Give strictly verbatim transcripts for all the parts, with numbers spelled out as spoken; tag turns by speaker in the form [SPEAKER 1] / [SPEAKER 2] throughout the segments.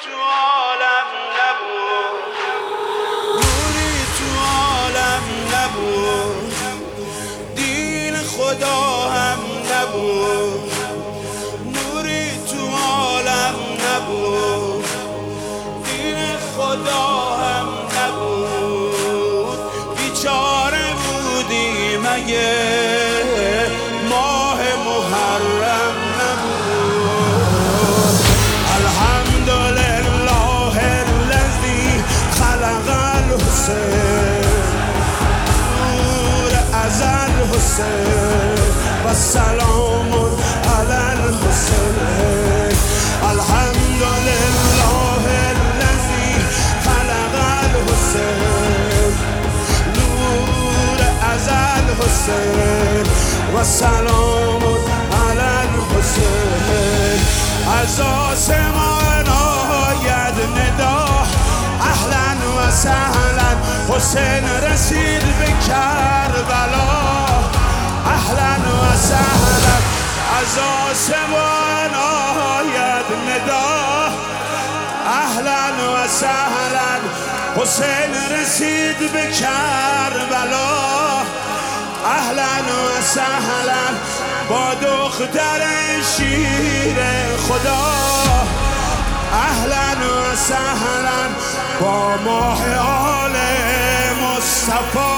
[SPEAKER 1] تو عالم نبود، نوری تو عالم نبود، دین خدا هم نبود، نوری تو عالم نبود، دین خدا هم نبود. بیچاره بودی مگه ماه محرم نبود. الحمدلله الذی خلق الحسین، نور ازل حسین و سلام علی الحسین. الحمدلله الذی خلق الحسین، نور ازل حسین و سلام علی الحسین. از آسمان آید ندا اهلا و سهلا، حسین رسید به کربلا اهلا و سهلا. از آسمان آید ندا اهلا و سهلا، حسین رسید به کربلا اهلا و سهلا. با دختر شیر خدا اهلا و سهلا، با ماه آل مصطفی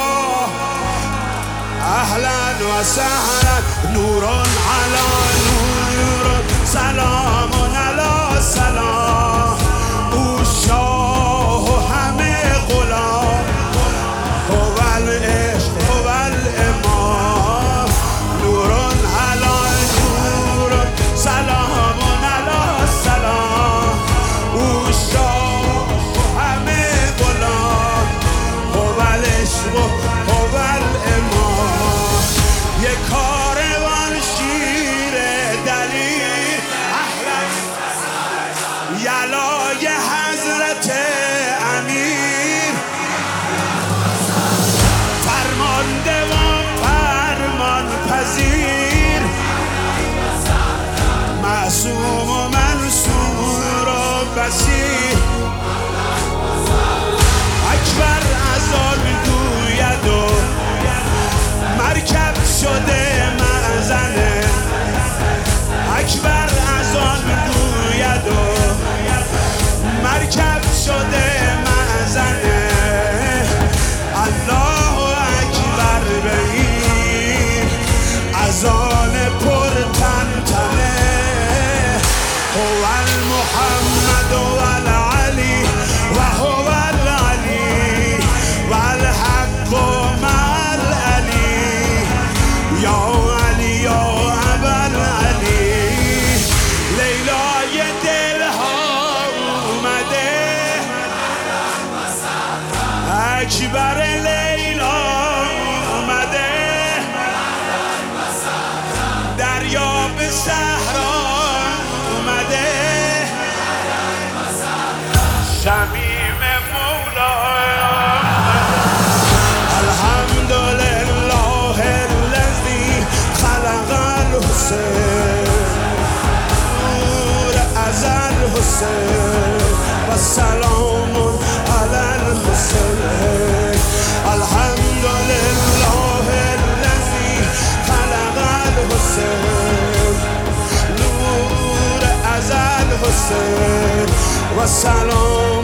[SPEAKER 1] اهلا و سهلا. نورون علی نور، سلام علی سلام. او شاه و همه غلام، هو العشق هو الامام. نورون علی نور، سلام علی سلام. او شاه و همه غلام، هو العشق هو الامام. یک کاروان شیر دلیر اهلا یلای حضرت امیر، فرمانده و فرمان پذیر، معصوم و منصور و بصیر. اکبر از آن گوید و مرکب شده مأذنه، اکبر از آن گوید و مرکب شده مأذنه. الله اکبر بگیر از آن پر تنتنه. هو المحمد و العلی و هو العلی و الحق مع العلی. یا علی یا ابوالعلی، لیلای دلها اومده، اکبر لیلا اومده. دریا به صحرا اومده، شمیم مولا. الحمدلله الذی خلق الحسین، نور ازل حسین و سلام علی الحسین. الحمدلله الذی خلق الحسین، نور ازل حسین و سلام